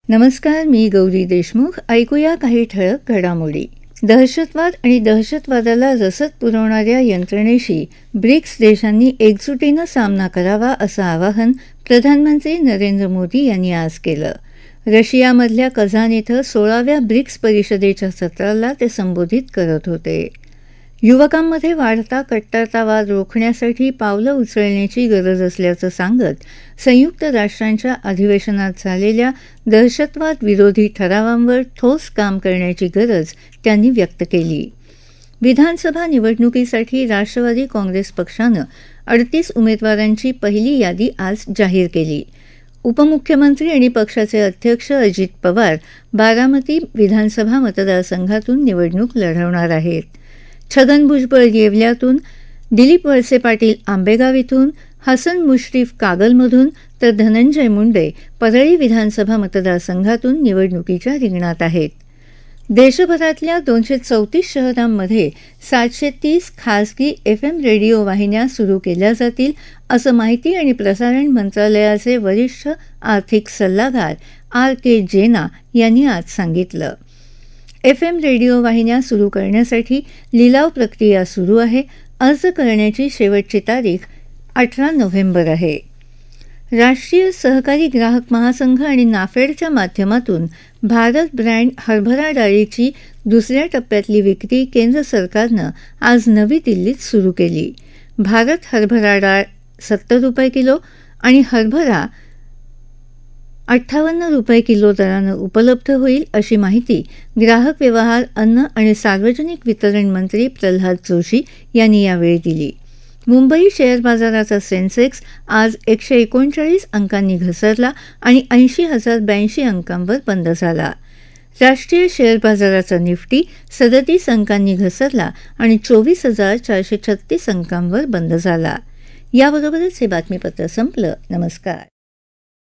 नमस्कार, मी गौरी देशमुख. ऐकूया काही ठळक घडामोडी. दहशतवाद आणि दहशतवादाला रसद पुरवणाऱ्या यंत्रणेशी ब्रिक्स देशांनी एकजुटीनं सामना करावा असं आवाहन प्रधानमंत्री नरेंद्र मोदी यांनी आज केलं. रशियामधल्या कझान इथं 16व्या ब्रिक्स परिषदेच्या सत्राला ते संबोधित करत होते. युवकांमध्ये वाढता कट्टरतावाद रोखण्यासाठी पावलं उचलण्याची गरज असल्याचं सांगत संयुक्त राष्ट्रांच्या अधिवेशनात झालेल्या दहशतवाद विरोधी ठरावांवर ठोस काम करण्याची गरज त्यांनी व्यक्त केली. विधानसभा निवडणुकीसाठी राष्ट्रवादी काँग्रेस पक्षानं 38 उमेदवारांची पहिली यादी आज जाहीर केली. उपमुख्यमंत्री आणि पक्षाचे अध्यक्ष अजित पवार बारामती विधानसभा मतदारसंघातून निवडणूक लढवणार आहेत. छगन भुजबळ येवल्यातून, दिलीप वळसे पाटील आंबेगाव इथून, हसन मुश्रीफ कागलमधून तर धनंजय मुंडे परळी विधानसभा मतदारसंघातून निवडणुकीच्या रिंगणात आहेत. देशभरातल्या 234 शहरांमध्ये 730 खासगी FM रेडिओ वाहिन्या सुरू केल्या जातील असं माहिती आणि प्रसारण मंत्रालयाचे वरिष्ठ आर्थिक सल्लागार RK जेना यांनी आज सांगितलं. FM रेडिओ वाहिन्या सुरू करण्यासाठी लिलाव प्रक्रिया सुरू आहे. अर्ज करण्याची शेवटची तारीख 18 नोव्हेंबर आहे. राष्ट्रीय सहकारी ग्राहक महासंघ आणि नाफेडच्या माध्यमातून भारत ब्रँड हरभरा डाळीची दुसऱ्या टप्प्यातली विक्री केंद्र सरकारनं आज नवी दिल्लीत सुरू केली. भारत हरभरा डाळ 70 रुपये किलो आणि हरभरा 58 रुपये किलो दरानं उपलब्ध होईल अशी माहिती ग्राहक व्यवहार, अन्न आणि सार्वजनिक वितरण मंत्री प्रल्हाद जोशी यांनी यावेळी दिली. मुंबई शेअर बाजाराचा सेन्सेक्स आज 139 अंकांनी घसरला आणि 80,082 अंकांवर बंद झाला. राष्ट्रीय शेअर बाजाराचा निफ्टी 37 अंकांनी घसरला आणि 24,436 अंकांवर बंद झाला. याबरोबरच हे बातमीपत्र संपलं. नमस्कार.